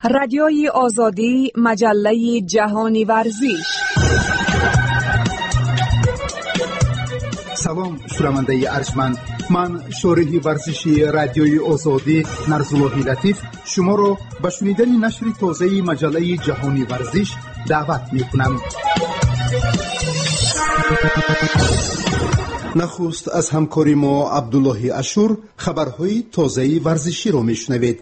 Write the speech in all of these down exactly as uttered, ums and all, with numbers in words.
رادیوی آزادی، مجله جهانی ورزش. سلام شنونده ارجمند، من شارح ورزشی رادیوی آزادی نرزاللهی لطیف شما را به شنیدن نشر تازه مجله جهانی ورزش دعوت می‌کنم. نخست از همکاری ما عبدالله اشور خبرهای تازه ورزشی را میشنوید.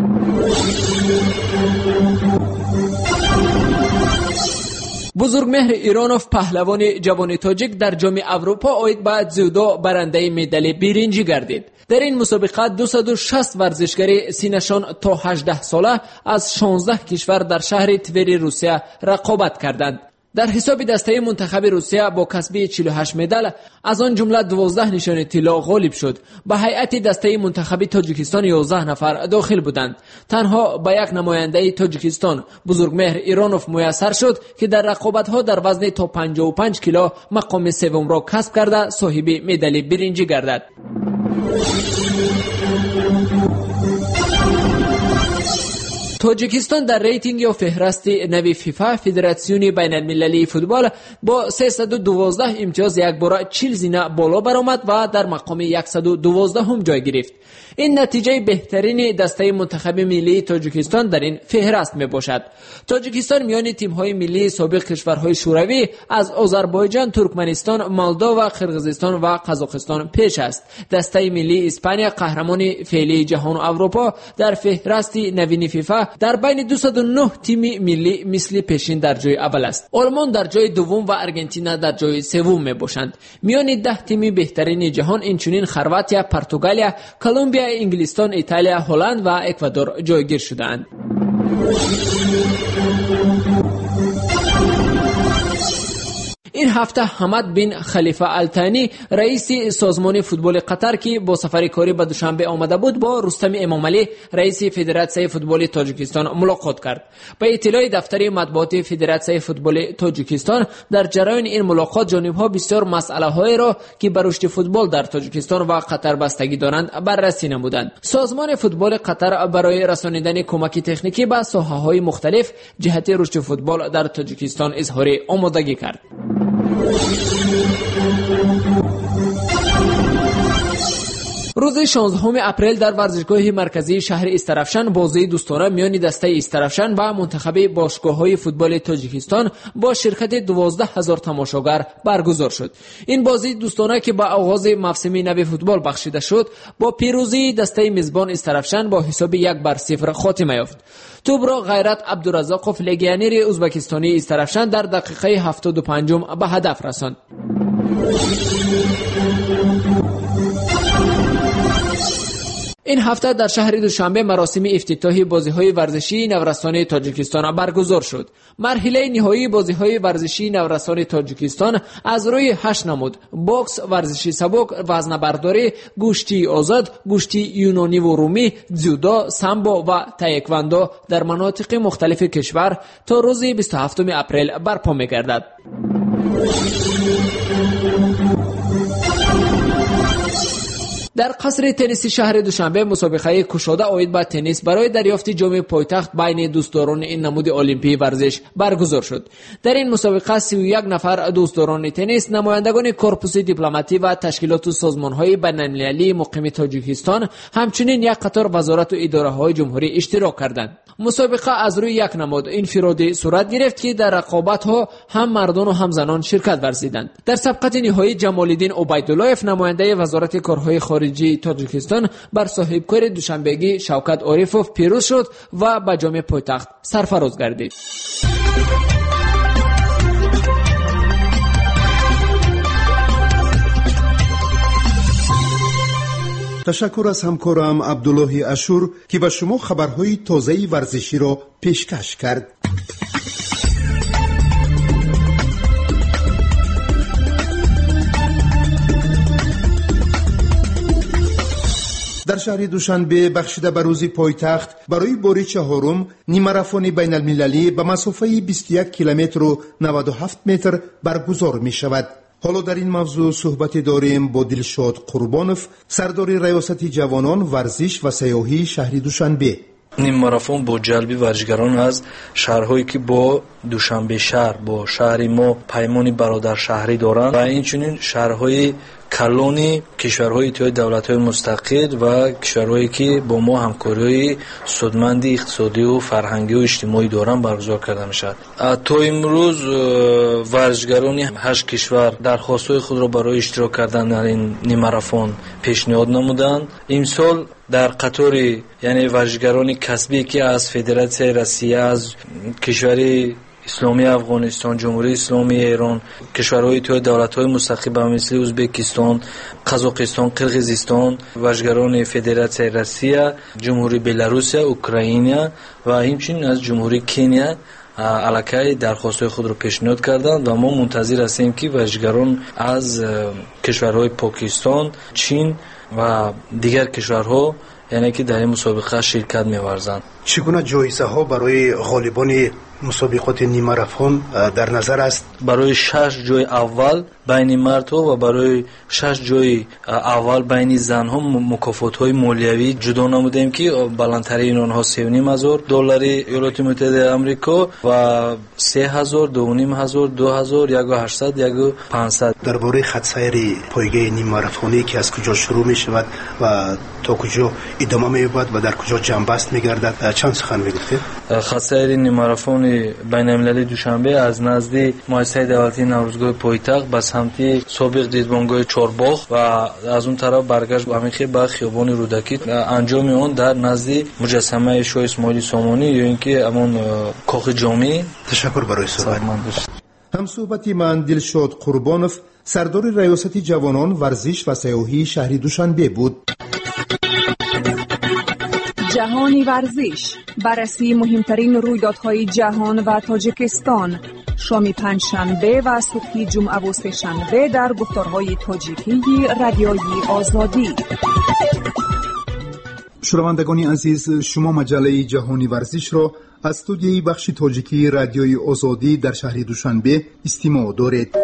بزرگمهر ایرانوف پهلوان جوان تاجیک در جام اروپا آید به زودو برنده مدال برنجی گردید. در این مسابقه دویست و شصت ورزشکار سینشان تا هجده ساله از شانزده کشور در شهر توری روسیه رقابت کردند. در حساب دسته منتخب روسیه با کسب چهل و هشت مدال از آن جمله دوازده نشان طلا غالب شد. به هیئت دسته منتخب تاجیکستان یازده نفر داخل بودند. تنها به یک نماینده تاجیکستان بزرگمهر ایرانوف میسر شد که در رقابت‌ها در وزن تا پنجاه و پنج کیلو مقام سوم را کسب کرده صاحب مدال برنجی گردد. تاجیکستان در ریتینگ یا فهرست نوی فیفا فدراسیون بین المللی فوتبال با سیصد و دوازده امتیاز یک بار چهل زینه بالا برآمد و در مقام صد و دوازده هم جای گرفت. این نتیجه بهترین دسته منتخب ملی تاجیکستان در این فهرست می باشد. تاجیکستان میان تیم‌های ملی سابق کشورهای شوروی از آذربایجان، ترکمنستان، مولداوا و قرقیزستان و قزاقستان پیش است. دسته ملی اسپانیا قهرمان فعلی جهان و اروپا در فهرست نوین فیفا در بین دویست و نه تیم ملی مثل پیشین در جای اول است. آلمان در جای دوم و ارژانتین در جای سوم می باشند. میان ده تیم بهترین جهان اینچنین خرواتیا، پرتغالیا، کلمبیا، انگلستان، ایتالیا، هلند و اکوادور جایگیر شدند. این هفته حمد بن خلیفه الثانی رئیس سازمان فوتبال قطر که با سفر کاری به دوشنبه آمده بود با رستم امامعلی رئیس فدراسیون فوتبال تاجیکستان ملاقات کرد. به اطلاع دفتر مطبوعات فدراسیون فوتبال تاجیکستان در جریان این ملاقات جانب‌ها بسیار مسائل‌هایی را که بر رشد فوتبال در تاجیکستان و قطر بستگی دارند بررسی نمودند. سازمان فوتبال قطر برای رسانیدن کمک تکنیکی به ساحه‌های مختلف جهت رشد فوتبال در تاجیکستان اظهار آمادگی کرد. روز شانزدهم اپریل در ورزشگاه مرکزی شهر استرافشان بازی دوستانه میان دسته استرافشان و منتخب باشگاه‌های فوتبال تاجیکستان با شرکت دوازده هزار تماشاگر برگزار شد. این بازی دوستانه که با آغاز موسم نو فوتبال بخشیده شد با پیروزی دسته میزبان استرافشان با حساب یک بر صفر خاتمه یافت. توپ را غیرت عبدالرزاقوف لگیانیر ازبکستانی استرافشان در دقیقه هفتاد و پنج به هدف رساند. این هفته در شهر دوشنبه مراسم افتتاحی بازی‌های ورزشی نورستان تاجیکستان برگزار شد. مرحله نهایی بازی‌های ورزشی نورستان تاجیکستان از روی هشت نمود: باکس، ورزشی سبک، وزنه‌برداری، گوشتی آزاد، گوشتی یونانی و رومی، جودو، سامبو و تایکواندو در مناطق مختلف کشور تا روز بیست و هفتم اپریل برپا می‌گردد. در قصر تنیس شهر دوشنبه مسابقه کشاده آید به تنیس برای دریافت جام پایتخت بین دوستداران این نمود المپی ورزش برگزار شد. در این مسابقه سی و یک نفر دوستداران تنیس، نمایندگان کورپوس دیپلماتی و تشکیلات و سازمان‌های بین‌المللی مقیم تاجیکستان، همچنین یک قطار وزارت و اداره‌های جمهوری اشتراک کردند. مسابقه از روی یک نماد انفرادی صورت گرفت که در رقابت‌ها هم مردان و هم زنان شرکت ورزیدند. در سبقت نهایی جمال‌الدین عبیدالله‌اف نماینده وزارت کارهای خارجی تاجیکستان بر صاحبکار دوشنبهگی شوکت عارفوف پیروز شد و به جام پایتخت سرفراز گردید. تشکر از همکارم عبدالله اشور که به شما خبرهای تازه ورزشی را پیشکش کرد. در شهر دوشنبه بخشیده به روز پایتخت برای بار چهارم نیمه‌ماراتون بین المللی به مسافه بیست و یک کیلومتر و نود و هفت متر برگزار می شود. حالا در این موضوع صحبت داریم با دلشاد قربانوف، سردار ریاست جوانان ورزش و سیاحی شهر دوشنبه. نیم ماراتون با جلبی ورزشگران از شهرهایی که با دوشنبه شهر با شهر ما پیمانی برادر شهری دارند و اینچنین شهرهای کلونی کشورهای اتحادیه دولت‌های مستقل و کشورهایی که با ما همکاری سودمندی اقتصادی و فرهنگی و اجتماعی دارند برگزار کرده میشد. تا امروز ورزشگران هشت کشور درخواست‌های خود را برای اشتراک کردن در این نیم ماراتون پیشنهاد نمودند. امسال در قطار یعنی ورزشگران کسبی که از فدراسیون روسیه از کشوری اسلامی افغانستان، جمهوری اسلامی ایران، کشورهای اتحادیه دولت‌های مستقل مثل ازبکستان، قزاقستان، قرقیزستان، ورزشگران فدراسیون روسیه، جمهوری بلاروس، اوکراین و همچنین از جمهوری کنیا علاقه درخواست‌های خود را پیشنهاد کردند و ما منتظر هستیم که ورزشگران از کشورهای پاکستان، چین و دیگر کشورها یعنی که در این مسابقه شرکت می‌ورزند. چگونه جایزه ها برای غالبان مسابقات نیم ماراتون در نظر است؟ برای شش جای اول بین مردها و برای شش جای اول بین زنها مکافات های مالیوی جدا نمودیم که بلندترین آنها سه و نیم هزار دلار ایالات متحده آمریکا و سه هزار، دو و نیم هزار، دو هزار، یک و هشتصد، یک و پانصد. درباره خط سیر پایگاه نیم ماراتونی که از کجا شروع می شود و تا کجا ادامه می یابد و در کجا جنبست می گردد چند سخن میگفتید؟ خط سیر نیم ماراتون بین المللی دوشنبه از نزد مؤسسه دولتی نوروزگاه پایتخت به سمت سابق دیدبانگاه چهارباغ و از اون طرف برگشت همیشه به خیابان رودکی انجام اون در نزد مجسمه شاه اسماعیل سامانی یا اینکه همون کاخ جامع. تشکر برای صحبت. هم صحبتی من دلشاد قربانوف سردار ریاست جوانان ورزش و سیاحی شهر دوشنبه بود. جهانی ورزش، بررسی مهمترین رویدادهای جهان و تاجیکستان، شام پنجشنبه و صبح جمعه و سه‌شنبه در گفتارهای تاجیکی رادیوی آزادی. شنوندگان عزیز، شما مجله جهانی ورزش را از استودیوی بخش تاجیکی رادیوی آزادی در شهر دوشنبه استماع دارید.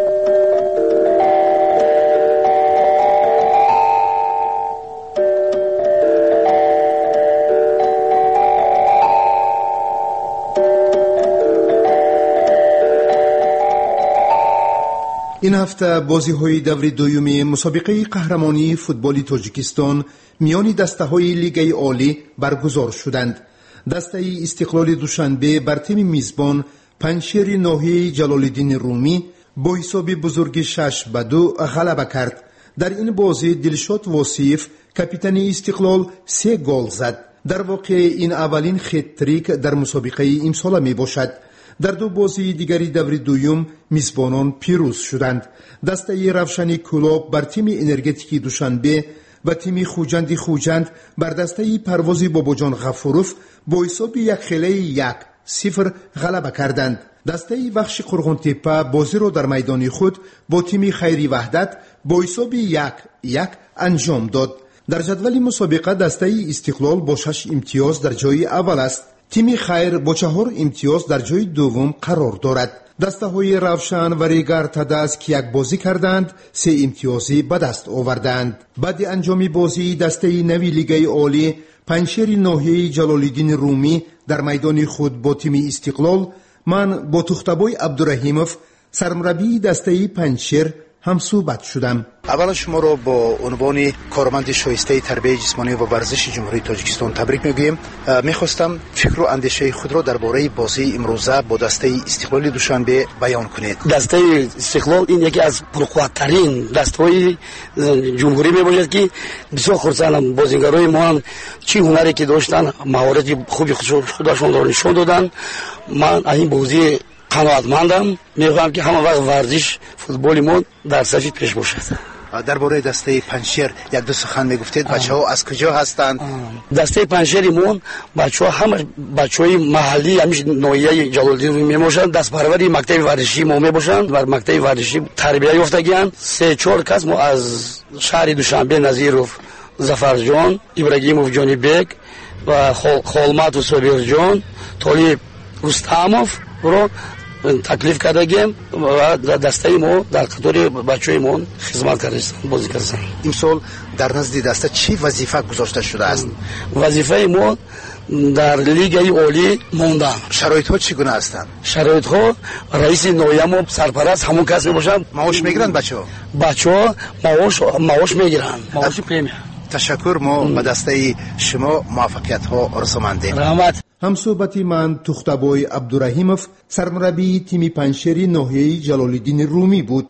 این هفته بازی‌های دور دوم مسابقه قهرمانی فوتبال تاجیکستان میان دسته‌های لیگ عالی برگزار شدند. دسته استقلال دوشنبه بر تیم میزبان پنشیر ناحیه جلال‌الدین رومی با حساب بزرگ شش به دو غلبه کرد. در این بازی دلشاد واصف کاپیتان استقلال سه گل زد. در واقع این اولین خط-تریک در مسابقه امسال می باشد. در دو بازی دیگری دور دوم میزبانان پیروز شدند. دسته روشنی کلوب بر تیم انرژتیک دوشنبه و تیم خوجند خوجند بر دسته پروازی باباجان غفوروف با حساب یک خیلی یک صفر غلبه کردند. دسته بخش قرغنتپه بازی را در میدان خود با تیم خیری وحدت با حساب یک یک انجام داد. در جدول مسابقه دسته استقلال با شش امتیاز در جای اول است. تیم خیر با چهار امتیاز در جای دوم قرار دارد. دسته های روشن و ریگر تداس که یک بازی کردند سه امتیازی به دست آوردند. بعد انجام بازی دسته نوی لیگ عالی پنشیر ناحیه جلال‌الدین رومی در میدان خود با تیم استقلال من با تختبای عبدالرحیموف سرمربی دسته پنشیر هم صحبت شدم. اولا شما را با عنوان کارمند شایسته تربیت جسمانی و ورزش جمهوری تاجیکستان تبریک میگویم. میخواستم فکر و اندیشه خود را درباره بازی امروزه با دسته استقلال دوشنبه بیان کنید. دسته استقلال این یکی از پرقوت‌ترین دسته‌های جمهوری میباشد که بسیار خرسندم. بازیگرای ما چی هنری که داشتن مهارت خوبی خودشون را نشون دادن. من این بازی قناعتمندم. میخوام که همه وقت ورزش فوتبال ما در صف پیش باشد. درباره دسته پنشیر یک دو سخن میگفتید. بچه‌ها از کجا هستند؟ دسته پنشیر ما بچه‌ها همه بچه‌های محلی همیشه ناحیه جلال‌الدین رومی میباشند. دست پروری مکتب ورزشی ما میباشند. بر مکتب ورزشی تربیت یافتگی‌اند. سه چهار کس ما از شهر دوشنبه نظیروف ظفرجان، ابراهیموف جانی بیگ و خالمات صابر جان، طالب رستموف رو تکلیف کردیم و دسته ما در قطار بچه‌های ما خدمت کردیم بازی کردیم. امسال در نزد دسته چی وظیفه گذاشته شده است؟ وظیفه ما در لیگ عالی موندن. شرایط ها چگونه هستند؟ شرایط ها رئیس نویم و سرپرست همون کس میباشن. معاش میگیرن بچه‌ها؟ بچه‌ها معاش معاش میگیرن. معاش پرمیا. تشکر. ما به دسته شما موفقیت ها آرزومندیم. رحمت. همصحبتی من تختبای عبدالرحیمов سرمربی تیم پنجشیر ناحیه جلال‌الدین رومی بود.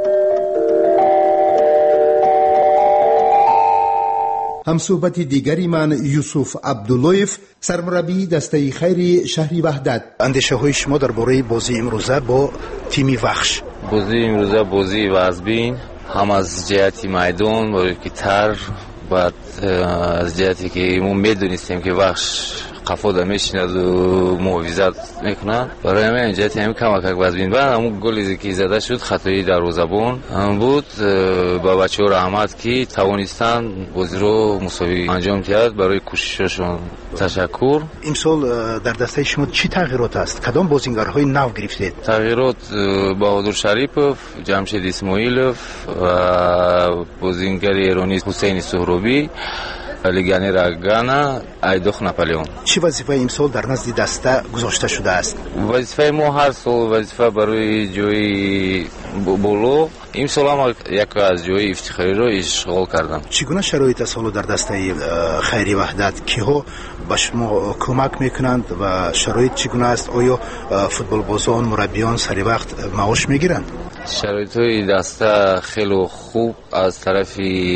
همصحبت دیگری من یوسف عبداللهیف سرمربی دسته خیر شهری وحدت. اندیشه های شما درباره بازی امروزه با تیم وخش؟ بازی امروزه بازی وزبین، هم از جهتی میدان باریکی تر، بعد از جهتی که ما میدونستیم که وخش قفاده میشیند و محافظت میکنند، برای همین جهتی هم کمک وزبین بعد همون گلی که زده شد خطایی دروازه‌بان بود. با بچه‌ها رحمت که توانستن بازی رو مساوی انجام دهند. برای کوشششون تشکر. امسال در دسته شما چی تغییرات است؟ کدام بازیگرهای نو گرفتید؟ تغییرات بهادر شریپов، جمشید اسماعیلov و بازیگر ایرانی حسین سهروی، لگانی راگانا، ایدوخ ناپلیون. چی وظیفه امسال در نزد دسته گذاشته شده است؟ وظیفه ما هر سال وظیفه برای جوی بولو. امسال هم یک از جوی افتخاری رو اشغال کردم. چگونه شرایط سال در دسته خیری وحدت کیها به شما کمک میکنند و شرایط چگونه است؟ آیا فوتبال بازان مربیان سری وقت معاش میگیرند؟ شرایط های دسته خیلی خوب از طرف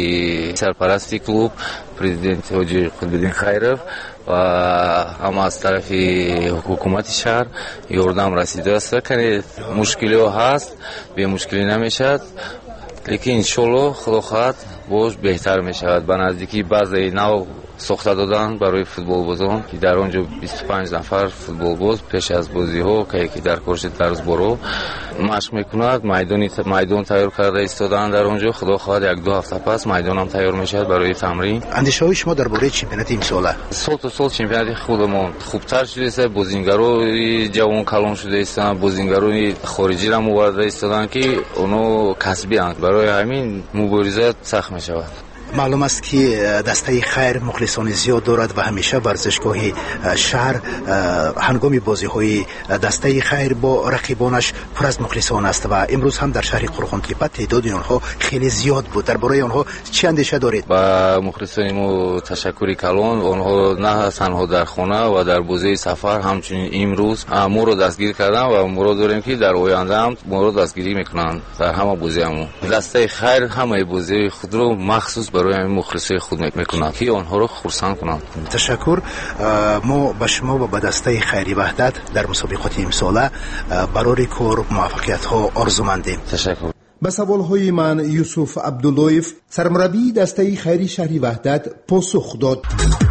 سرپرستی کلوب پرزیدنت حاجی قطب‌الدین خیرов و هم از طرف حکومت شهر یاردم رسیده است. کنید مشکلی ها هست، به مشکلی نمیشد، لیکن انشالله خدا خواهد باش بهتر میشود. به نزدیکی بعضی نو ساخته دادن برای فوتبال بازان که در آنجا بیست و پنج نفر فوتبال باز پیش از بازی ها که یکی در کورس درس برو مشق میکند. میدانی میدان تیار کرده ایستادن در آنجا. خدا خواهد یک دو هفته پس میدان هم تیار میشد برای تمرین. اندیشه های شما درباره چمپیونات امسال؟ سال تا سال چمپیونات خودمون خوبتر شده است. بازیگرای جوان کلان شده هستند، بازیگرای خارجی را آورده ایستادن که اونو کسبی اند. برای همین مبارزه سخت میشود. معلوم است که دسته خیر مخلصان زیاد دارد و همیشه ورزشگاه شهر هنگام بازی های دسته خیر با رقیبانش پر از مخلصان است و امروز هم در شهر قرغن‌تپه تعداد آنها خیلی زیاد بود. درباره آنها چه اندیشه دارید؟ با مخلصان ما تشکری کلان. آنها نه تنها در خانه و در بازی سفر همچنین امروز ما رو دستگیر کردن و ما رو داریم که در آینده هم ما رو دستگیری میکنن در همه بازی همون. دسته خیر همه بازی خود رو مخصوص برای همین مخلصای خود میکنند که آنها رو خرسند کنند. تشکر. ما به شما و به دسته خیری وحدت در مسابقات امساله برای کار موفقیت ها آرزومندیم. تشکر. به سوال های من یوسف عبداللهیف سرمربی دسته خیری شهری وحدت پاسخ داد.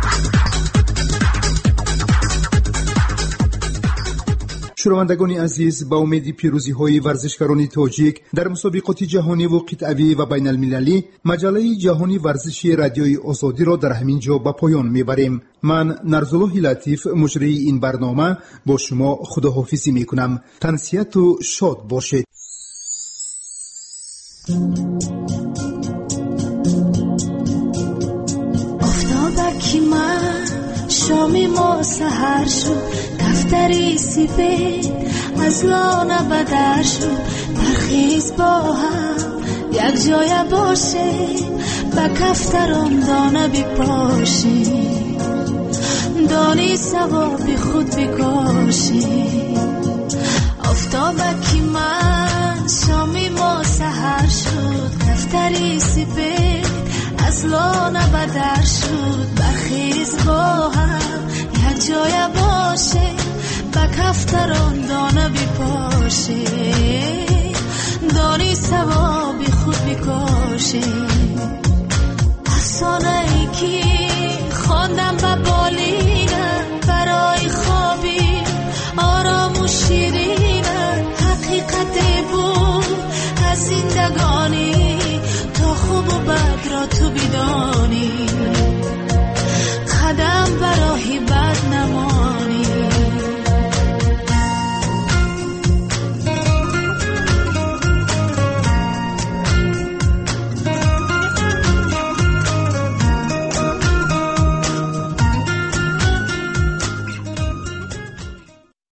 شنوندگان عزیز، با امید پیروزی های ورزشکاران تاجیک در مسابقات جهانی و قطعی و بین المللی مجله جهانی ورزشی رادیوی آزادی را در همین جا به پایان میبریم. من نرزالله لطیف مجری این برنامه با شما خداحافظی میکنم. تنسیت و شاد باشید. افتابکی من شامی ما سهر شد، دفتری سفید از لانه بدر شد. برخیز با هم یک جای باشه، به کفتران دانه بپاشی، دانی ثواب خود بکاشی. افتابکی من شامی ما سهر شد، دفتری سفید از لانه بدر شد. برخیز با هم یک جای باشه، به کفتران دانه بپاشه، دانی ثواب خود بکاشه. افسانه ای که خواندم به